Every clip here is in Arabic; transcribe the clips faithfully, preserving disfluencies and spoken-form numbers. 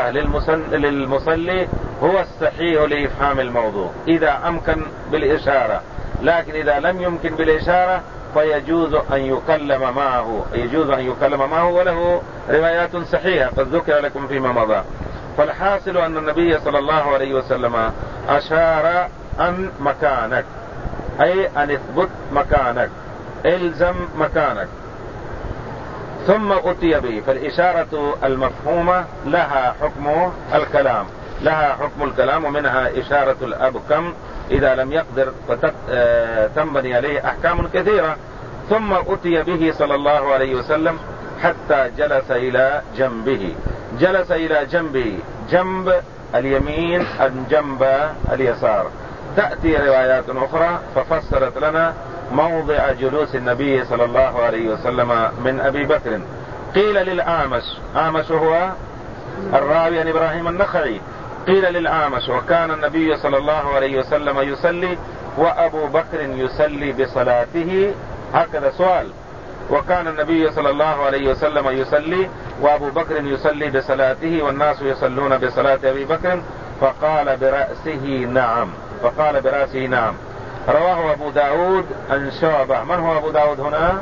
الإشارة للمصلي هو الصحيح لإفهام الموضوع إذا أمكن بالإشارة، لكن إذا لم يمكن بالإشارة فيجوز أن يكلم معه يجوز أن يكلم معه، وله روايات صحيحة قد ذكر لكم فيما مضى. فالحاصل أن النبي صلى الله عليه وسلم أشار أن مكانك، أي أن اثبت مكانك، الزم مكانك، ثم أتي به. فالإشارة المفهومة لها حكم الكلام لها حكم الكلام ومنها إشارة الأبكم إذا لم يقدر فتنبني عليه أحكام كثيرة. ثم أتي به صلى الله عليه وسلم حتى جلس إلى جنبه جلس إلى جنبه جنب اليمين عن جنب اليسار. تأتي روايات أخرى ففسرت لنا موضع جلوس النبي صلى الله عليه وسلم من أبي بكر. قيل للأعمش، أعمش هو الراوي عن إبراهيم النخعي، قيل للأعمش وكان النبي صلى الله عليه وسلم يصلي وأبو بكر يصلي بصلاته، هكذا سؤال، وكان النبي صلى الله عليه وسلم يصلي وأبو بكر يصلي بصلاته والناس يصلون بصلاة أبي بكر، فقال برأسه نعم فقال برأسه نعم. رواه أبو داود عن شعبة. من هو أبو داود هنا؟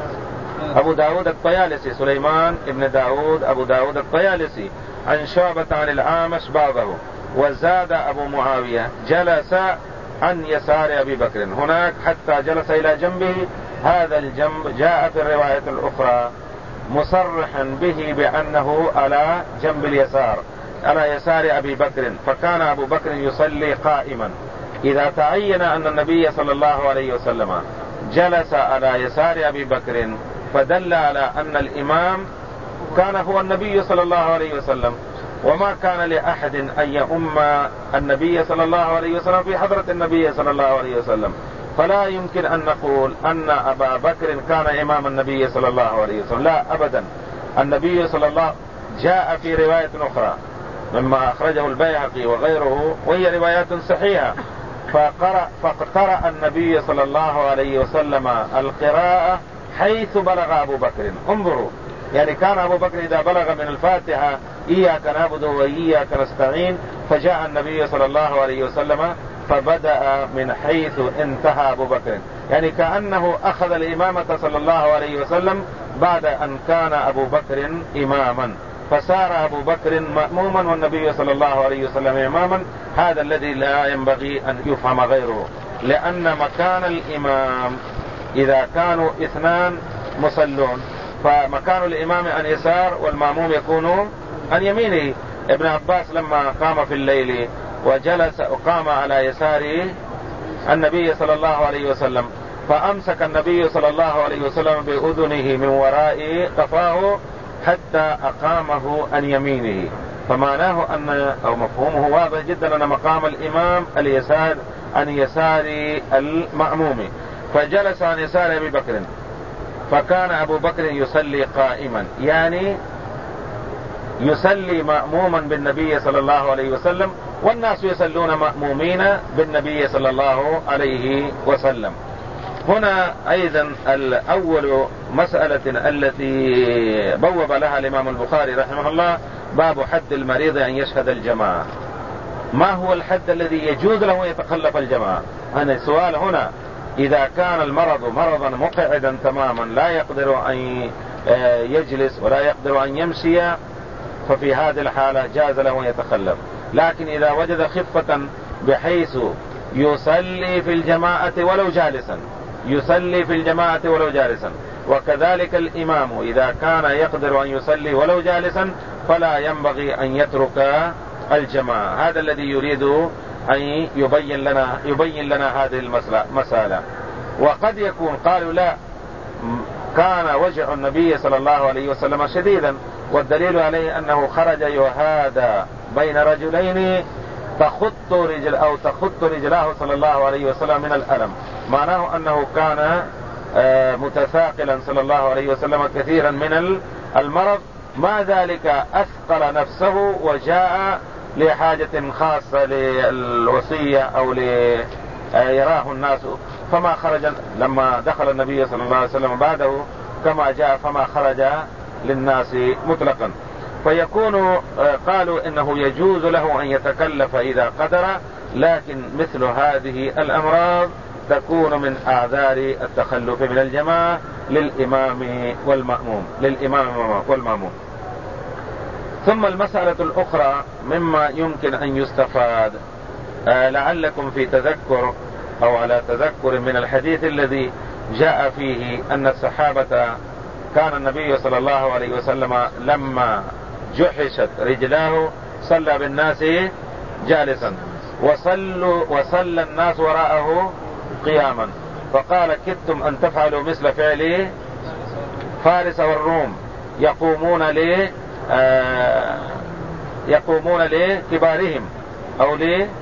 أبو داود الطيالسي، سليمان ابن داود أبو داود الطيالسي، عن شعبة عن الأعمش بعضه. وزاد أبو معاوية جلس عن يسار أبي بكر هناك حتى جلس إلى جنبه. هذا الجنب جاء في الرواية الأخرى مصرحا به بأنه على جنب اليسار، على يسار أبي بكر، فكان أبو بكر يصلي قائما. إذا تعين أن النبي صلى الله عليه وسلم جلس على يسار أبي بكر فدل على أن الإمام كان هو النبي صلى الله عليه وسلم، وما كان لأحد أن يؤم النبي صلى الله عليه وسلم في حضرة النبي صلى الله عليه وسلم. فلا يمكن أن نقول أن أبا بكر كان إمام النبي صلى الله عليه وسلم، لا أبدا. النبي صلى الله جاء في رواية أخرى مما أخرجه البيهقي وغيره وهي روايات صحيحة، فقرأ فاقترأ النبي صلى الله عليه وسلم القراءة حيث بلغ أبو بكر. انظروا، يعني كان أبو بكر إذا بلغ من الفاتحة إياك نعبد وإياك نستعين، فجاء النبي صلى الله عليه وسلم فبدأ من حيث انتهى أبو بكر، يعني كأنه أخذ الإمامة صلى الله عليه وسلم بعد أن كان أبو بكر إماما، فصار أبو بكر مأموما والنبي صلى الله عليه وسلم إماما. هذا الذي لا ينبغي أن يفهم غيره، لأن مكان الإمام إذا كانوا اثنان مصلون فمكان الإمام عن يسار والمأموم يكون عن يمينه. ابن عباس لما قام في الليل وجلس وقام على يسار النبي صلى الله عليه وسلم فأمسك النبي صلى الله عليه وسلم بأذنه من وراء قفاه حتى أقامه عن يمينه. فمعناه أن أو مفهومه واضح جدا أن مقام الإمام اليسار عن يسار المأموم، فجلس عن يسار أبي بكر، فكان أبو بكر يصلي قائما، يعني يصلي مأموما بالنبي صلى الله عليه وسلم والناس يصلون مأمومين بالنبي صلى الله عليه وسلم. هنا أيضا الأول مسألة التي بوب لها الإمام البخاري رحمه الله باب حد المريض أن يشهد الجماعة. ما هو الحد الذي يجوز له يتخلف الجماعة؟ أنا سؤال هنا، إذا كان المرض مرضا مقعدا تماما لا يقدر أن يجلس ولا يقدر أن يمشي، ففي هذه الحالة جاز له يتخلف. لكن إذا وجد خفة بحيث يصلي في الجماعة ولو جالسا يصلي في الجماعة ولو جالسا، وكذلك الإمام إذا كان يقدر أن يصلي ولو جالسا فلا ينبغي أن يترك الجماعة. هذا الذي يريد أن يبين لنا يبين لنا هذه المسألة. وقد يكون قالوا لا، كان وجع النبي صلى الله عليه وسلم شديدا، والدليل عليه أنه خرج يهادى بين رجلين تخط رجل أو تخط رجلاه صلى الله عليه وسلم من الألم، معناه أنه كان متثاقلا صلى الله عليه وسلم كثيرا من المرض، مع ذلك أثقل نفسه وجاء لحاجة خاصة للوصية أو ليراه الناس، فما خرج لما دخل النبي صلى الله عليه وسلم بعده كما جاء، فما خرج للناس مطلقا. فيكون قالوا إنه يجوز له أن يتكلف إذا قدر، لكن مثل هذه الأمراض تكون من أعذار التخلف من الجماعة للإمام والمأموم للإمام والمأموم. ثم المسألة الأخرى مما يمكن أن يستفاد، آه لعلكم في تذكر أو على تذكر من الحديث الذي جاء فيه أن الصحابة كان النبي صلى الله عليه وسلم لما جحشت رجلاه صلى بالناس جالسا وصلوا وصلى الناس وراءه قياما، فقال كدتم أن تفعلوا مثل فعل فارس والروم يقومون ل آه يقومون لكبارهم أو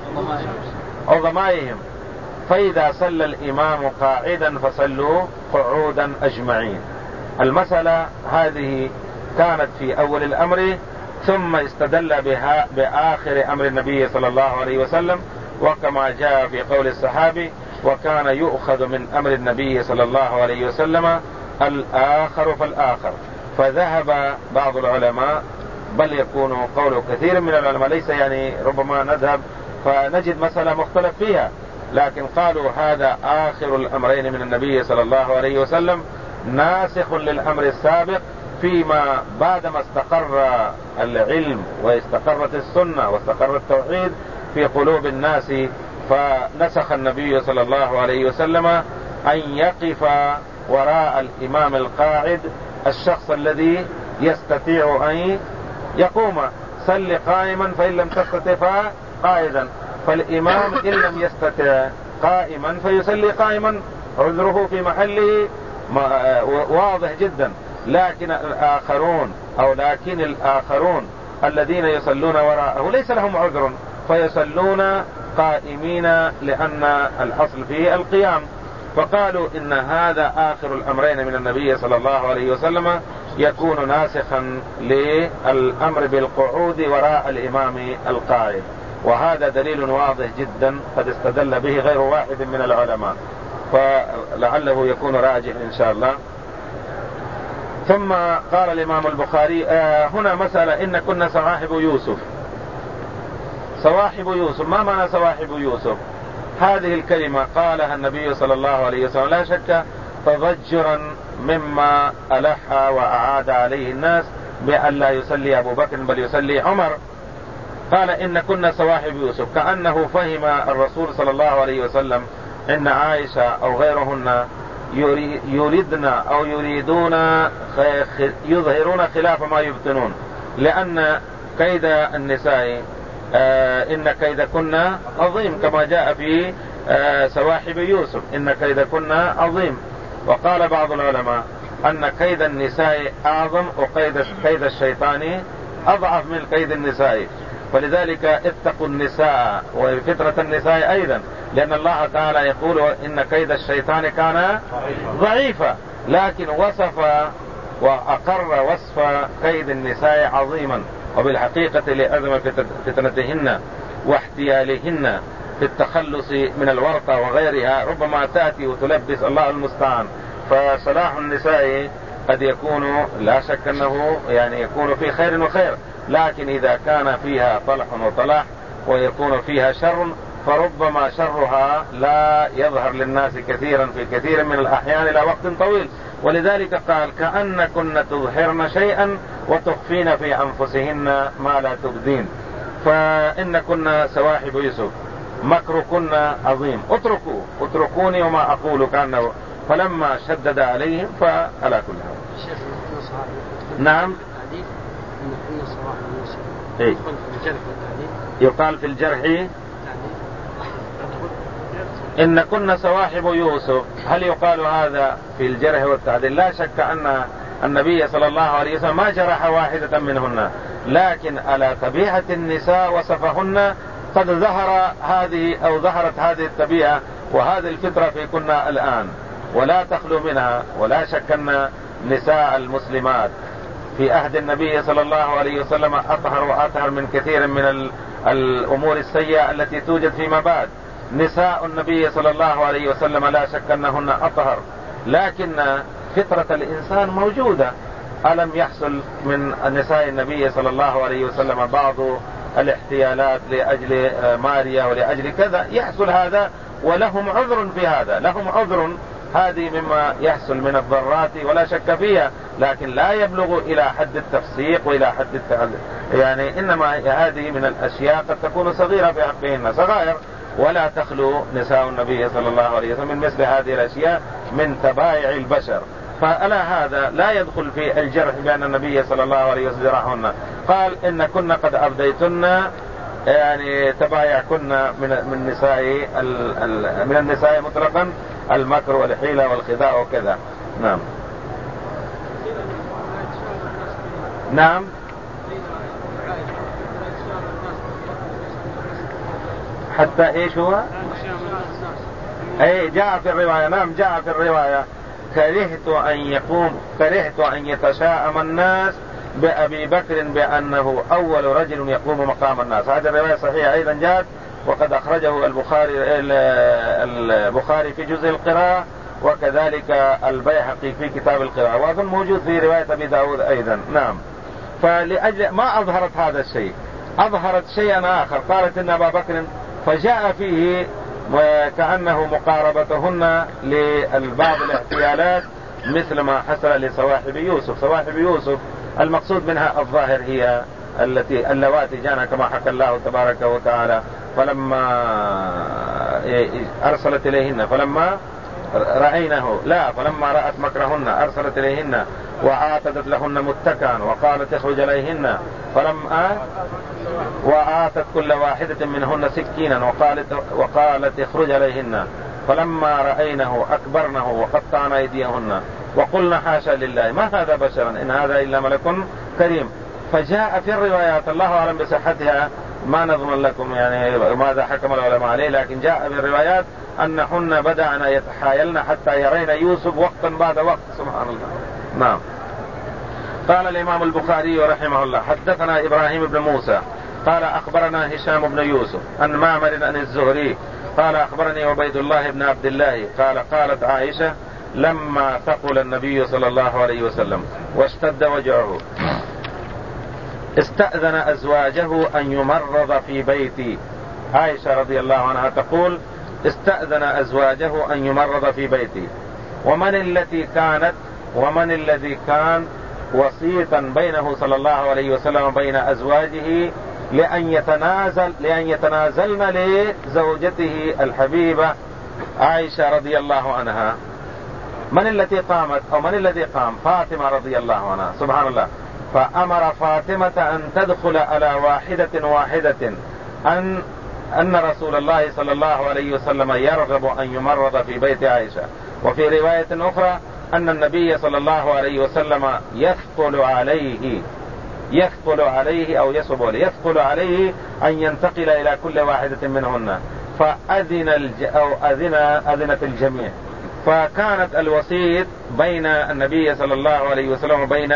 لعظمائهم، فإذا صلى الإمام قاعدا فصلوا قعودا أجمعين. المسألة هذه كانت في أول الأمر، ثم استدل بها بآخر أمر النبي صلى الله عليه وسلم، وكما جاء في قول الصحابي وكان يؤخذ من أمر النبي صلى الله عليه وسلم الآخر فالآخر. فذهب بعض العلماء، بل يكون قول كثير من العلماء، ليس يعني ربما نذهب فنجد مسألة مختلف فيها، لكن قالوا هذا آخر الأمرين من النبي صلى الله عليه وسلم ناسخ للأمر السابق، فيما بعدما استقر العلم واستقرت السنة واستقر التوحيد في قلوب الناس، فنسخ النبي صلى الله عليه وسلم أن يقف وراء الإمام القاعد الشخص الذي يستطيع أن يقوم، صل قائما فإن لم تستطع قائدا، فالإمام إن لم يستطع قائما فيصلي قائما، عذره في محله واضح جدا. لكن الآخرون أو لكن الآخرون الذين يصلون وراءه ليس لهم عذر، فيصلون قائمين لأن الأصل فيه القيام. فقالوا إن هذا آخر الأمرين من النبي صلى الله عليه وسلم يكون ناسخا للأمر بالقعود وراء الإمام القائد، وهذا دليل واضح جدا قد استدل به غير واحد من العلماء، فلعله يكون راجح إن شاء الله. ثم قال الإمام البخاري آه هنا مسألة، إن كنا صواحب يوسف. صواحب يوسف، ما معنى صواحب يوسف؟ هذه الكلمة قالها النبي صلى الله عليه وسلم لا شك تضجرا مما ألح وأعاد عليه الناس بأن لا يصلي أبو بكر بل يصلي عمر. قال إن كنا صواحب يوسف، كأنه فهم الرسول صلى الله عليه وسلم إن عائشة أو غيرهن يريدن أو يريدون يظهرون خلاف ما يبطنون، لأن كيد النساء آه إن كيد كنا عظيم، كما جاء في آه سواحب يوسف إن كيد كنا عظيم. وقال بعض العلماء أن كيد النساء أعظم وكيد كيد الشيطان أضعف من كيد النساء، فلذلك اتقوا النساء وفترة النساء أيضا، لأن الله تعالى يقول إن كيد الشيطان كان ضعيفا، لكن وصف وأقر وصف كيد النساء عظيما، وبالحقيقة لأزم فتنتهن واحتيالهن في التخلص من الورطة وغيرها ربما تأتي وتلبس، الله المستعان. فصلاح النساء قد يكون لا شك أنه يعني يكون في خير وخير، لكن إذا كان فيها طلح وطلاح ويكون فيها شر فربما شرها لا يظهر للناس كثيرا في كثير من الأحيان إلى وقت طويل. ولذلك قال كأنكن تظهرن شيئا وتخفين في أنفسهن ما لا تبدين. فإن كنا سواحب يوسف، مكركن عظيم، اتركوا اتركوني وما أقول كأنه، فلما شدد عليهم فعلى كل حال. نعم إيه؟ يقال في الجرح إن كنا صواحب يوسف، هل يقال هذا في الجرح والتعديل؟ لا شك أن النبي صلى الله عليه وسلم ما جرح واحدة منهن، لكن على طبيعة النساء وصفهن قد ظهر هذه أو ظهرت هذه الطبيعة وهذه الفطرة في كنا الآن، ولا تخلو منها. ولا شك أن نساء المسلمات في عهد النبي صلى الله عليه وسلم أطهر وأطهر من كثير من الأمور السيئة التي توجد فيما بعد. نساء النبي صلى الله عليه وسلم لا شك أنهن أطهر، لكن فطرة الإنسان موجودة، ألم يحصل من نساء النبي صلى الله عليه وسلم بعض الاحتيالات لأجل ماريا ولأجل كذا؟ يحصل هذا ولهم عذر في هذا، لهم عذر، هذه مما يحصل من الضرات ولا شك فيها، لكن لا يبلغ إلى حد التفسيق وإلى حد التعلق. يعني إنما هذه من الأشياء قد تكون صغيرة في حقهن، صغائر، ولا تخلو نساء النبي صلى الله عليه وسلم من مثل هذه الأشياء من تبايع البشر. فألا هذا لا يدخل في الجرح بأن النبي صلى الله عليه وسلم جرحهن. قال إن كنا قد أبديتن، يعني تبايعكن من من نساء من النساء مطلقا المكر والحيلة والخداع وكذا. نعم نعم حتى ايش هو؟ اي جاء في الرواية، نعم جاء في الرواية كرهت ان يقوم كرهت ان يتشاءم الناس بأبي بكر بأنه أول رجل يقوم مقام الناس. هذه الرواية صحيحة أيضا جاءت، وقد أخرجه البخاري البخاري في جزء القراءة، وكذلك البيهقي في كتاب القراءة، وأظن موجود في رواية أبي داود أيضا. نعم. فلأجل ما أظهرت هذا الشيء، أظهرت شيئا آخر، قالت إن أبا بكر، فجاء فيه كأنه مقاربتهن لبعض الاحتيالات مثل ما حصل لصواحب يوسف. صواحب يوسف المقصود منها الظاهر هي التي اللواتي جانا كما حكى الله تبارك وتعالى، فلما أرسلت إليهن فلما رأينه لا فلما رأت مكرهن أرسلت إليهن وآتت لهن متكئا وقالت اخرج إليهن، فلما وآتت كل واحدة منهن سكينا وقالت وقالت اخرج إليهن، فلما رأينه أكبرنه وقطعن أيديهن وقلنا حاشا لله ما هذا بشرا إن هذا إلا ملك كريم. فجاء في الروايات الله أعلم بصحتها، ما نضمن لكم يعني ماذا حكم العلماء عليه، لكن جاء في الروايات أنهن بدأن يتحايلن حتى يرين يوسف وقتا بعد وقت. سبحان الله. نعم. قال الإمام البخاري رحمه الله حدثنا إبراهيم بن موسى قال أخبرنا هشام بن يوسف عن معمر عن الزهري قال أخبرني عبيد الله بن عبد الله قال قالت عائشة لما ثقل النبي صلى الله عليه وسلم واشتد وجعه استأذن أزواجه أن يمرض في بيتي. عائشة رضي الله عنها تقول استأذن أزواجه أن يمرض في بيتي. ومن التي كانت ومن الذي كان وسيطا بينه صلى الله عليه وسلم وبين أزواجه لأن يتنازل لأن يتنازلن لزوجته الحبيبة عائشة رضي الله عنها. من التي قامت أو من الذي قام؟ فاطمة رضي الله عنها. سبحان الله. فأمر فاطمة أن تدخل على واحدة واحدة أن أن رسول الله صلى الله عليه وسلم يرغب أن يمرض في بيت عائشة. وفي رواية أخرى أن النبي صلى الله عليه وسلم يثقل عليه يثقل عليه أو يصب يثقل عليه أن ينتقل إلى كل واحدة منهن، فأذن الج... أو أذن أذنت الجميع. فكانت الوسيط بين النبي صلى الله عليه وسلم وبين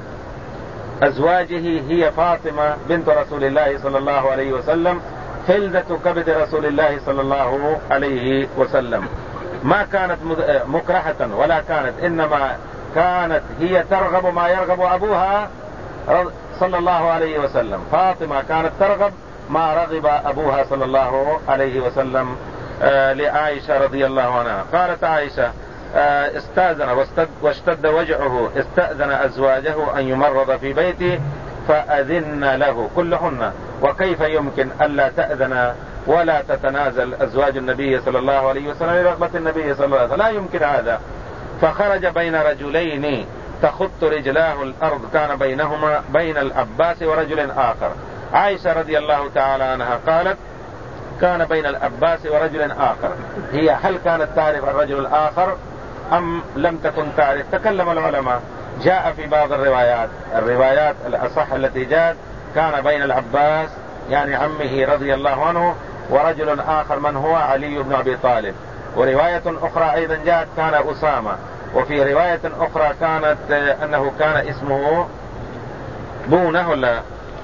أزواجه هي فاطمة بنت رسول الله صلى الله عليه وسلم فلذة كبد رسول الله صلى الله عليه وسلم. ما كانت مكرهة ولا كانت، إنما كانت هي ترغب ما يرغب أبوها صلى الله عليه وسلم. فاطمة كانت ترغب ما رغب أبوها صلى الله عليه وسلم لعائشة رضي الله عنها. قالت عائشة استأذن واشتد وجعه استأذن أزواجه أن يمرض في بيته فأذن له كلهن. وكيف يمكن ألا تأذن ولا تتنازل أزواج النبي صلى الله عليه وسلم لرغبة النبي صلى الله عليه وسلم؟ لا يمكن هذا. فخرج بين رجلين تخط رجلاه الأرض كان بينهما بين العباس ورجل آخر. عائشة رضي الله تعالى عنها قالت كان بين العباس ورجل آخر. هي هل كانت تعرف الرجل الآخر أم لم تكن تعرف؟ تكلم العلماء. جاء في بعض الروايات الروايات الأصح التي جاءت كان بين العباس يعني عمه رضي الله عنه ورجل آخر من هو علي بن أبي طالب. ورواية أخرى أيضا جاءت كان أسامة. وفي رواية أخرى كانت أنه كان اسمه بونه ولا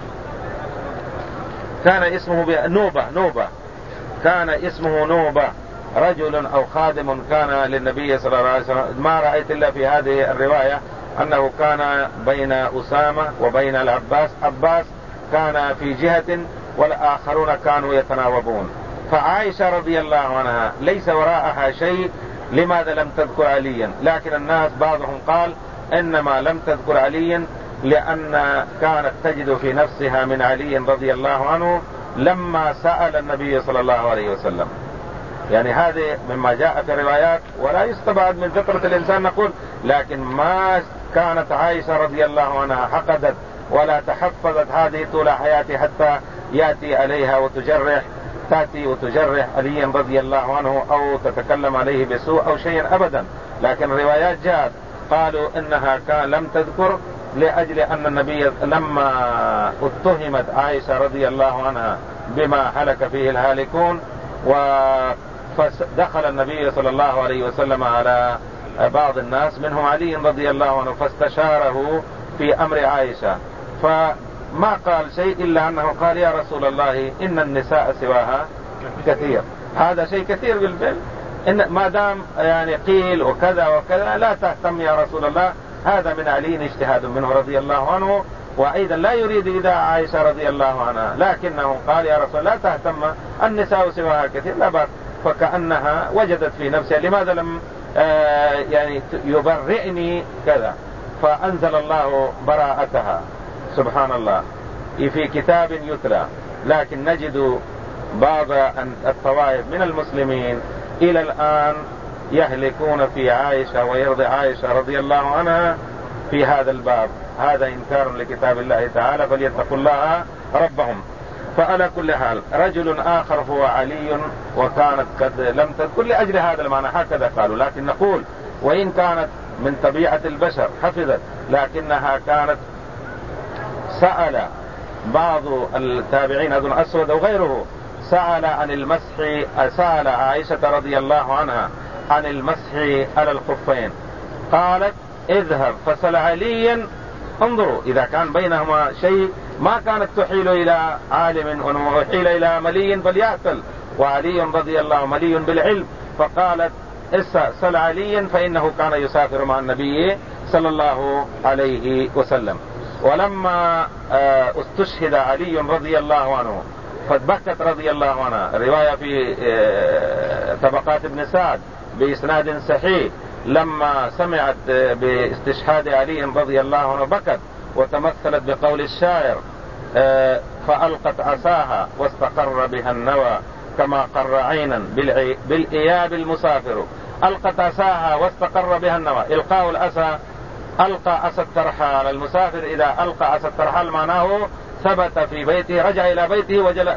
كان اسمه نوبة نوبة كان اسمه نوبة رجل أو خادم كان للنبي صلى الله عليه وسلم. ما رأيت إلا في هذه الرواية أنه كان بين أسامة وبين العباس، عباس كان في جهة والآخرون كانوا يتناوبون. فعائشة رضي الله عنها ليس وراءها شيء، لماذا لم تذكر عليا؟ لكن الناس بعضهم قال إنما لم تذكر عليا لأن كانت تجد في نفسها من علي رضي الله عنه لما سأل النبي صلى الله عليه وسلم. يعني هذه مما جاء في الروايات، ولا يستبعد من فطرة الإنسان نقول، لكن ما كانت عائشة رضي الله عنها حقدت ولا تحفظت هذه طول حياتها حتى يأتي عليها وتجرح تأتي وتجرح علي رضي الله عنه أو تتكلم عليه بسوء أو شيء أبدا. لكن الروايات جاءت قالوا إنها كان لم تذكر لأجل أن النبي لما اتهمت عائشة رضي الله عنها بما هلك فيه الهالكون، ودخل النبي صلى الله عليه وسلم على بعض الناس منهم علي رضي الله عنه فاستشاره في أمر عائشة، فما قال شيء إلا أنه قال يا رسول الله إن النساء سواها كثير. هذا شيء كثير بالفعل، إن ما دام يعني قيل وكذا وكذا لا تهتم يا رسول الله. هذا من علي اجتهاد منه رضي الله عنه، وأيضا لا يريد إذا عائشة رضي الله عنها، لكنه قال يا رسول الله لا تهتم النساء سواها كثير لا بأس. فكأنها وجدت في نفسها لماذا لم آه يعني يبرئني كذا، فأنزل الله براءتها سبحان الله في كتاب يتلى. لكن نجد بعض الطوائف من المسلمين إلى الآن يهلكون في عائشة ويرضي عائشة رضي الله عنها في هذا الباب. هذا إنكار لكتاب الله تعالى، فليتقوا الله ربهم. فعلى كل حال رجل آخر هو علي وكانت قد لم تذكر لأجل هذا المعنى هكذا قالوا. لكن نقول وإن كانت من طبيعة البشر حفظت، لكنها كانت سأل بعض التابعين أظن أسود وغيره سأل عن المسح، سأل عائشة رضي الله عنها عن المسح على الخفين، قالت اذهب فسل عليا. انظروا إذا كان بينهما شيء ما كانت تحيل إلى عالم وحيل إلى ملي فليأتل، وعلي رضي الله ملي بالعلم. فقالت سل عليا فإنه كان يسافر مع النبي صلى الله عليه وسلم. ولما استشهد علي رضي الله عنه فبكت رضي الله عنها. الرواية في طبقات ابن سعد بإسناد صحيح، لما سمعت باستشهاد علي رضي الله عنه بكت وتمثلت بقول الشاعر فألقت عصاها واستقر بها النوى كما قر عينا بالإياب المسافر. ألقت عصاها واستقر بها النوى. إلقاء العصا، ألقى عصا الترحال. المسافر إذا ألقى عصا الترحال معناه ثبت في بيته، رجع إلى بيته وجل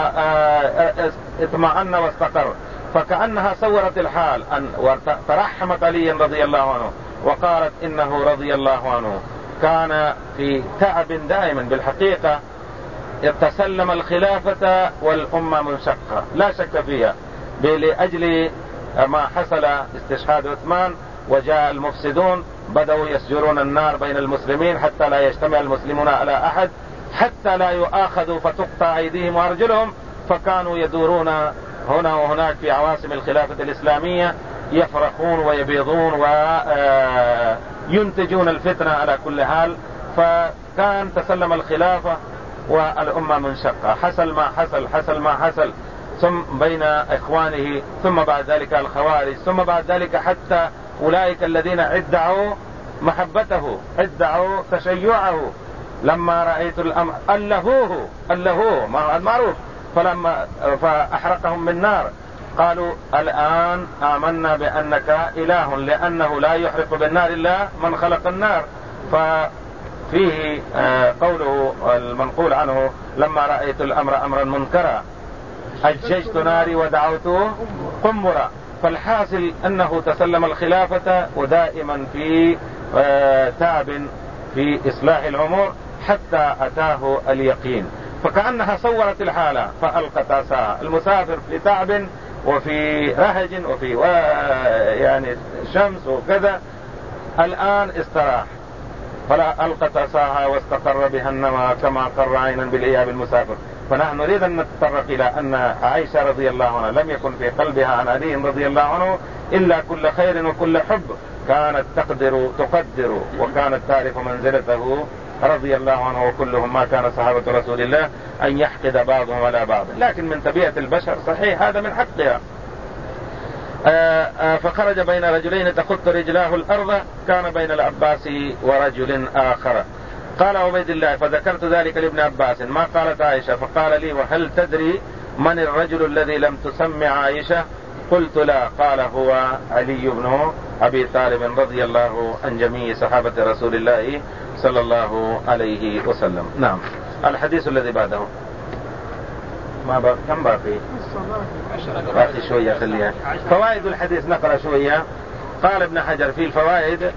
واطمأن واستقر. فكأنها صورت الحال أن وترحمت علي رضي الله عنه وقالت إنه رضي الله عنه كان في تعب دائما. بالحقيقة تسلم الخلافة والأمة منشقة لا شك فيها، لأجل ما حصل استشهاد عثمان وجاء المفسدون بدأوا يسجرون النار بين المسلمين حتى لا يجتمع المسلمون على أحد، حتى لا يؤاخذوا فتقطع أيديهم وأرجلهم. فكانوا يدورون هنا وهناك في عواصم الخلافة الإسلامية يفرخون ويبيضون وينتجون الفتنة على كل حال. فكان تسلم الخلافة والأمة منشقة، حصل ما حصل حصل ما حصل ثم بين إخوانه، ثم بعد ذلك الخوارج، ثم بعد ذلك حتى أولئك الذين ادعوا محبته ادعوا تشيعه. لما رأيت الأمر ألهوه ألهوه معروف، فلما فأحرقهم من نار قالوا الآن آمنا بأنك إله، لأنه لا يحرق بالنار إلا من خلق النار. ففيه قوله المنقول عنه لما رأيت الأمر أمرا منكرا أججت ناري ودعوته قنبرا. فالحاصل أنه تسلم الخلافة ودائما في تعب في إصلاح الأمور حتى أتاه اليقين. فكأنها صورت الحالة فألقت عصاها. المسافر في تعب وفي رهج وفي يعني شمس وكذا، الآن استراح فلا ألقت عصاها واستقر بها النوى كما قر عينا بالإياب المسافر. فنحن نريد أن نتطرق إلى أن عائشة رضي الله عنها لم يكن في قلبها عن علي رضي الله عنه إلا كل خير وكل حب، كانت تقدر تقدر وكانت تعرف منزلته رضي الله عنه وكلهم ما كان صحابة رسول الله أن يحقد بعضهم على بعض، لكن من طبيعة البشر صحيح هذا من حقها. آآ آآ فخرج بين رجلين تخط رجلاه الأرض، كان بين العباس ورجل آخر. قال عبيد الله فذكرت ذلك لابن عباس ما قالت عائشة، فقال لي وهل تدري من الرجل الذي لم تسمع عائشة؟ قلت لا. قال هو علي بن أبي طالب رضي الله عن جميع صحابة رسول الله صلى الله عليه وسلم. نعم. الحديث الذي بعده ما بقى كم باقي؟ باقي شوية خليها. فوائد الحديث نقرأ شوية. قال ابن حجر في الفوائد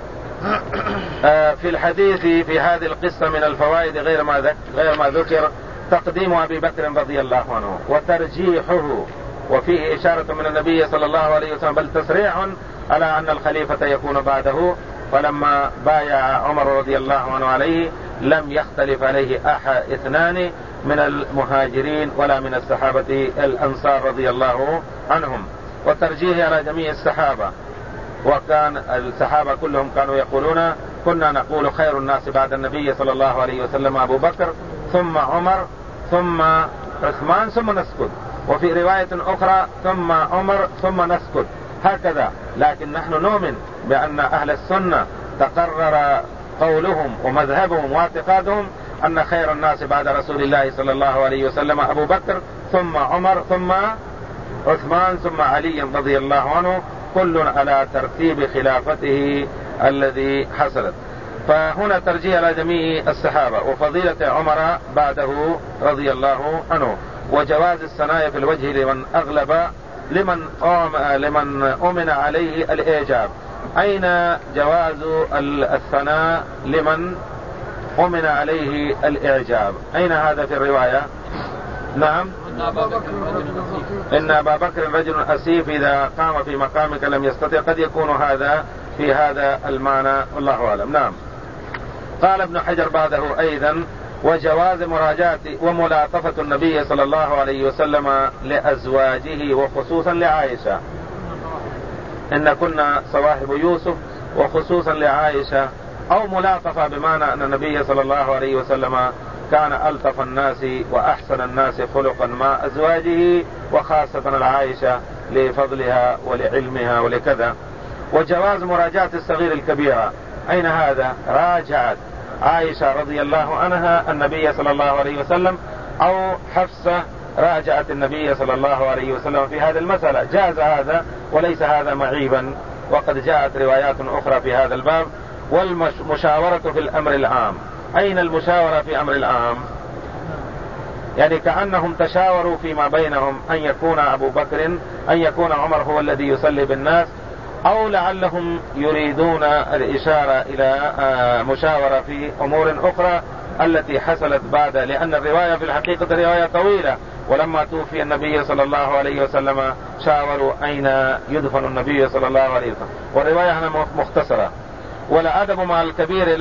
في الحديث في هذه القصة من الفوائد غير ما ذكر غير ما ذكر تقديم أبي بكر رضي الله عنه وترجيحه، وفيه إشارة من النبي صلى الله عليه وسلم بل تسريع على أن الخليفة يكون بعده. فلما بايع عمر رضي الله عنه عليه لم يختلف عليه أحد اثنان من المهاجرين ولا من الصحابة الأنصار رضي الله عنهم، وترجيه على جميع الصحابة. وكان الصحابة كلهم كانوا يقولون كنا نقول خير الناس بعد النبي صلى الله عليه وسلم أبو بكر ثم عمر ثم عثمان ثم نسكت، وفي رواية أخرى ثم عمر ثم نسكت، هكذا. لكن نحن نؤمن بأن أهل السنة تقرر قولهم ومذهبهم واعتقادهم أن خير الناس بعد رسول الله صلى الله عليه وسلم أبو بكر ثم عمر ثم عثمان ثم علي رضي الله عنه، كل على ترتيب خلافته الذي حصلت. فهنا ترجيح على جميع الصحابة وفضيلة عمر بعده رضي الله عنه، وجواز الثناء في الوجه لمن أغلب لمن لمن أمن عليه الإعجاب. أين جواز الثناء لمن أمن عليه الإعجاب؟ أين هذا في الرواية؟ نعم. إن أبا بكر رجل أسيف إذا قام في مقامك لم يستطع، قد يكون هذا في هذا المعنى والله أعلم. نعم. قال ابن حجر بعده أيضا وجواز مراجعة وملاطفة النبي صلى الله عليه وسلم لأزواجه وخصوصا لعائشة، إن كنا صواحب يوسف، وخصوصا لعائشة، أو ملاطفة بمعنى أن النبي صلى الله عليه وسلم كان ألطف الناس وأحسن الناس خلقا مع أزواجه، وخاصة العائشة لفضلها ولعلمها ولكذا. وجواز مراجعة الصغير الكبيرة، أين هذا؟ راجعت عائشة رضي الله عنها النبي صلى الله عليه وسلم، أو حفصة راجعت النبي صلى الله عليه وسلم في هذه المسألة. جاز هذا وليس هذا معيبا، وقد جاءت روايات أخرى في هذا الباب. والمشاورة في الأمر العام، أين المشاورة في أمر العام؟ يعني كأنهم تشاوروا فيما بينهم أن يكون أبو بكر أن يكون عمر هو الذي يصلي بالناس، أو لعلهم يريدون الإشارة إلى مشاورة في أمور أخرى التي حصلت بعد، لأن الرواية في الحقيقة رواية طويلة. ولما توفي النبي صلى الله عليه وسلم شاوروا أين يدفن النبي صلى الله عليه وسلم، والرواية هنا مختصرة. ولا أدب مع الكبير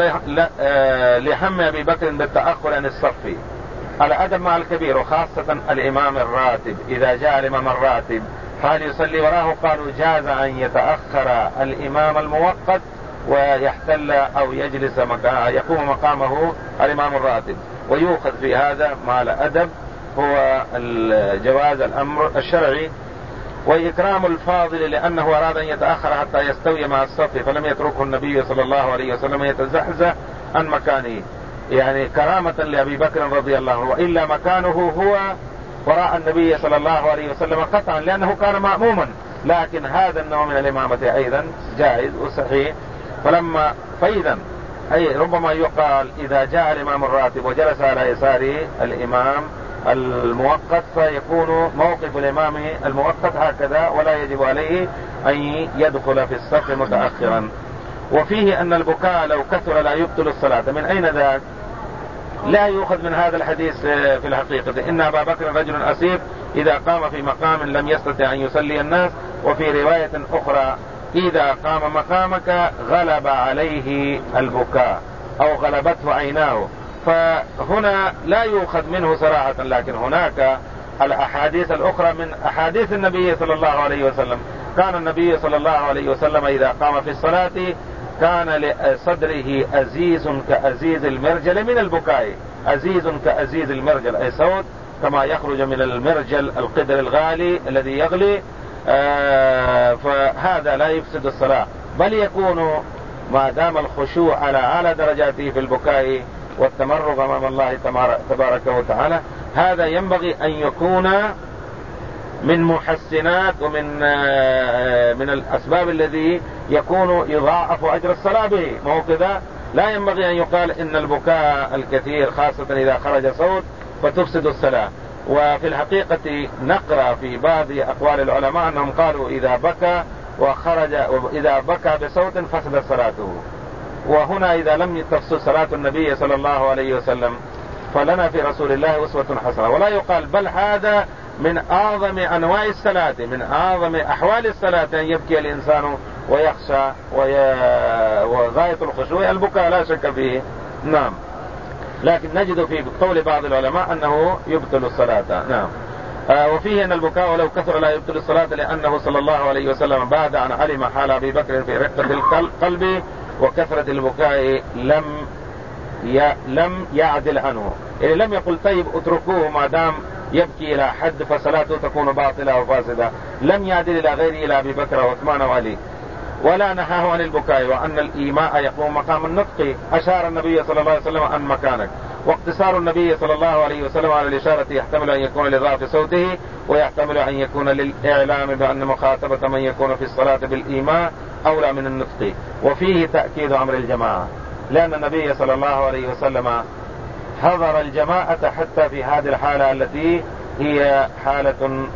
لهم أبي بكر بالتأخر عن الصف. الأدب مع الكبير وخاصة الإمام الراتب، إذا جاء الإمام الراتب فهل يصلي وراه؟ قالوا جاز أن يتأخر الإمام الموقت ويحتل أو يجلس مكان يقوم مقامه الإمام الراتب، ويؤخذ في هذا مع الأدب هو جواز الأمر الشرعي. وإكرام الفاضل لأنه أراد أن يتأخر حتى يستوي مع الصف، فلم يتركه النبي صلى الله عليه وسلم يتزحزح عن مكانه، يعني كرامة لأبي بكر رضي الله عنه، وإلا مكانه هو وراء النبي صلى الله عليه وسلم قطعا، لأنه كان مأموما. لكن هذا النوع من الإمامة أيضا جائز وصحيح. فلما فإذا أي ربما يقال إذا جاء الإمام الراتب وجلس على يساره الإمام المؤقت فيكون موقف الإمام المؤقت هكذا، ولا يجب عليه أن يدخل في الصف متأخرا. وفيه أن البكاء لو كثر لا يبطل الصلاة. من أين ذاك؟ لا يؤخذ من هذا الحديث في الحقيقة. إن أبا بكر رجل أسيف إذا قام في مقام لم يستطع أن يصلي الناس. وفي رواية أخرى إذا قام مقامك غلب عليه البكاء أو غلبته عيناه. فهنا لا يؤخذ منه صراحة، لكن هناك الأحاديث الأخرى من أحاديث النبي صلى الله عليه وسلم كان النبي صلى الله عليه وسلم إذا قام في الصلاة كان لصدره أزيز كأزيز المرجل من البكاء، أزيز كأزيز المرجل أي صوت كما يخرج من المرجل القدر الغالي الذي يغلي. آه فهذا لا يفسد الصلاة، بل يكون ما دام الخشوع على أعلى درجاته في البكاء والتمرغ أمام الله تبارك وتعالى، هذا ينبغي أن يكون من محسنات ومن من الأسباب الذي يكون يضاعف أجر الصلاة به. ما هو كذا، لا ينبغي أن يقال إن البكاء الكثير خاصة إذا خرج صوت فتفسد الصلاة. وفي الحقيقة نقرأ في بعض أقوال العلماء أنهم قالوا إذا بكى وخرج إذا بكى بصوت فسد صلاته. وهنا إذا لم تفسد صلاة النبي صلى الله عليه وسلم فلنا في رسول الله أسوة حسنة. ولا يقال بل هذا من أعظم أنواع الصلاة، من أعظم أحوال الصلاة أن يبكي الإنسان ويخشى وي... وغاية الخشوع البكاء لا شك فيه. نعم، لكن نجد في قول بعض العلماء أنه يبطل الصلاة. نعم. آه وفيه أن البكاء ولو كثر لا يبطل الصلاة، لأنه صلى الله عليه وسلم بعد أن علم حال أبي بكر في رقة القلب وكثرة البكاء لم ي... لم يعدل عنه، يعني لم يقل طيب اتركوه ما دام يبكي إلى حد فصلاته تكون باطلة وفاسدة، لم يعدل إلى غيره إلى أبي بكر وعثمان وعلي. ولا نهاه عن البكاء وأن الإيماء يقوم مقام النطق. أشار النبي صلى الله عليه وسلم عن مكانك. واقتصار النبي صلى الله عليه وسلم على الإشارة يحتمل أن يكون لضعف صوته، ويحتمل أن يكون للإعلام بأن مخاطبة من يكون في الصلاة بالإيماء أولى من النطق. وفيه تأكيد أمر الجماعة، لأن النبي صلى الله عليه وسلم حضر الجماعة حتى في هذه الحالة التي هي حالة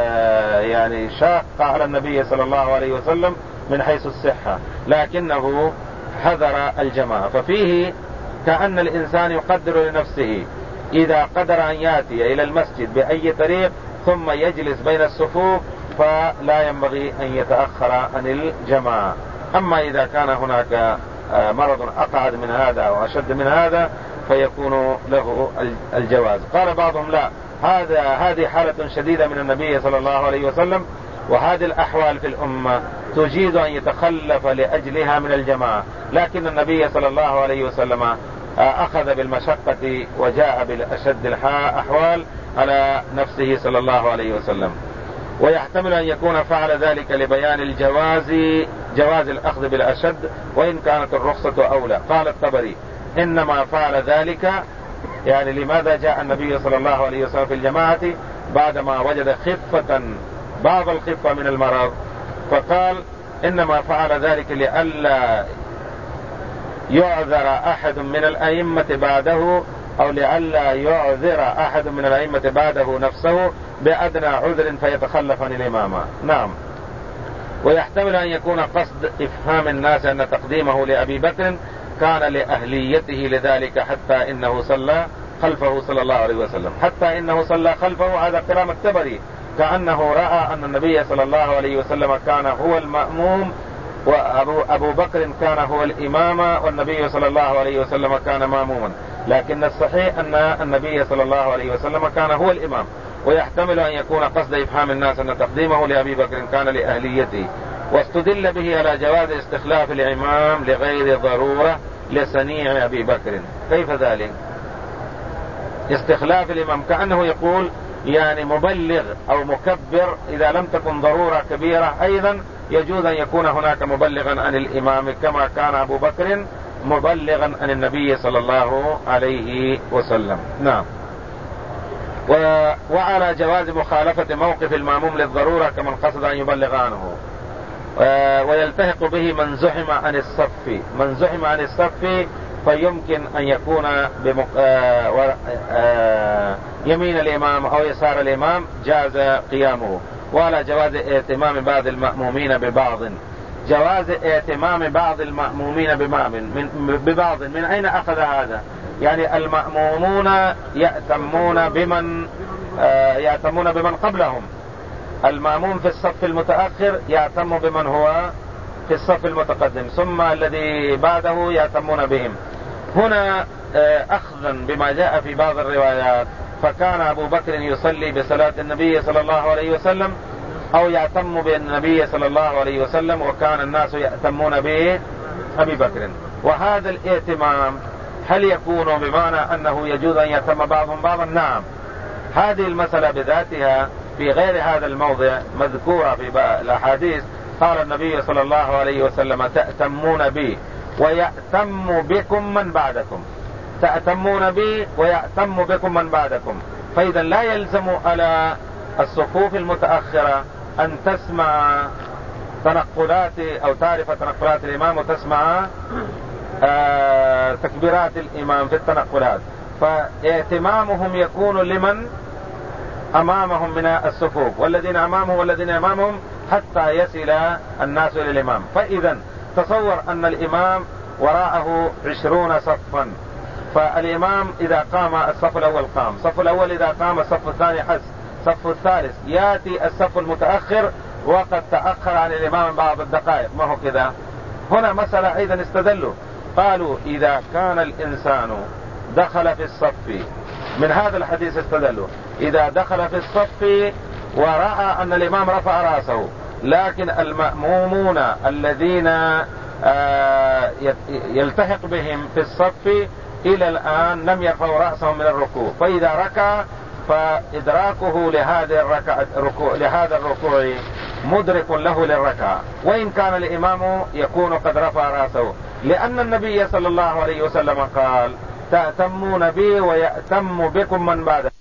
يعني شاقة على النبي صلى الله عليه وسلم من حيث الصحة، لكنه حضر الجماعة. ففيه كأن الإنسان يقدر لنفسه إذا قدر أن يأتي إلى المسجد بأي طريق ثم يجلس بين الصفوف فلا ينبغي أن يتأخر عن الجماعة. أما إذا كان هناك مرض أقعد من هذا أو أشد من هذا فيكون له الجواز. قال بعضهم لا، هذا هذه حالة شديدة من النبي صلى الله عليه وسلم، وهذه الأحوال في الأمة تجيز أن يتخلف لأجلها من الجماعة، لكن النبي صلى الله عليه وسلم أخذ بالمشقة وجاء بالأشد الأحوال على نفسه صلى الله عليه وسلم. ويحتمل أن يكون فعل ذلك لبيان الجواز، جواز الأخذ بالأشد وإن كانت الرخصة أولى. قال الطبري إنما فعل ذلك، يعني لماذا جاء النبي صلى الله عليه وسلم في الجماعة بعدما وجد خفة بعض الخفة من المرض، فقال إنما فعل ذلك لئلا يعذر أحد من الأئمة بعده، أو لئلا يعذر أحد من الأئمة بعده نفسه بأدنى عذر فيتخلف عن الإمامة. نعم. ويحتمل أن يكون قصد إفهام الناس أن تقديمه لأبي بكر كان لأهليته لذلك، حتى إنه صلى خلفه صلى الله عليه وسلم، حتى إنه صلى خلفه. هذا كلام الطبري، كأنه رأى أن النبي صلى الله عليه وسلم كان هو المأموم وأبو أبو بكر كان هو الإمام والنبي صلى الله عليه وسلم كان مأموما، لكن الصحيح أن النبي صلى الله عليه وسلم كان هو الإمام. ويحتمل أن يكون قصد إفهام الناس أن تقديمه لأبي بكر كان لأهليته. واستدل به على جواز استخلاف الإمام لغير ضرورة لصنيع أبي بكر. كيف ذلك؟ استخلاف الإمام كأنه يقول يعني مبلغ أو مكبر، إذا لم تكن ضرورة كبيرة أيضا يجوز أن يكون هناك مبلغا عن الإمام، كما كان أبو بكر مبلغا عن النبي صلى الله عليه وسلم. نعم. و... وعلى جواز مخالفة موقف المأموم للضرورة كمن قصد أن يبلغ عنه. و... ويلتحق به من زحم عن الصف، من زحم عن الصف فيمكن أن يكون بمق... آ... و... آ... يمين الإمام أو يسار الإمام جاز قيامه. وعلى جواز اهتمام بعض المأمومين ببعض، جواز اهتمام بعض المأمومين ببعض من, ببعض من أين أخذ هذا؟ يعني المأمومون يأتمون بمن آ... يأتمون بمن قبلهم، المأموم في الصف المتأخر يأتم بمن هو في الصف المتقدم، ثم الذي بعده يأتمون بهم. هنا أخذا بما جاء في بعض الروايات، فكان أبو بكر يصلي بصلاة النبي صلى الله عليه وسلم أو يأتم بالنبي صلى الله عليه وسلم وكان الناس يأتمون به أبي بكر. وهذا الائتمام هل يكون بمعنى أنه يجوز أن يأتم بعضهم بعضا؟ نعم. هذه المسألة بذاتها في غير هذا الموضع مذكورة في الأحاديث. قال النبي صلى الله عليه وسلم تأتمون بي ويأتم بكم من بعدكم، تأتمون بي ويأتم بكم من بعدكم. فإذا لا يلزم على الصفوف المتأخرة أن تسمع تنقلات أو تعرف تنقلات الإمام وتسمع آه تكبيرات الإمام في التنقلات، فاهتمامهم يكون لمن أمامهم من الصفوف، والذين أمامهم والذين أمامهم حتى يصل الناس إلى الإمام. فإذا تصور أن الإمام وراءه عشرون صفا، فالإمام إذا قام الصف الأول قام، الصف الأول إذا قام الصف الثاني حس، الصف الثالث يأتي الصف المتأخر وقد تأخر عن الإمام بعض الدقائق. ما هو كذا؟ هنا مسألة أيضا استدلوا، قالوا إذا كان الإنسان دخل في الصف، من هذا الحديث استدلوا، إذا دخل في الصف ورأى أن الإمام رفع رأسه لكن المأمومون الذين يلتحق بهم في الصف إلى الآن لم يرفعوا رأسهم من الركوع، فإذا ركع فإدراكه لهذا الركوع لهذا الركوع مدرك له للركعة، وإن كان الإمام يكون قد رفع رأسه، لأن النبي صلى الله عليه وسلم قال تأتمون بي ويأتم بكم من بعد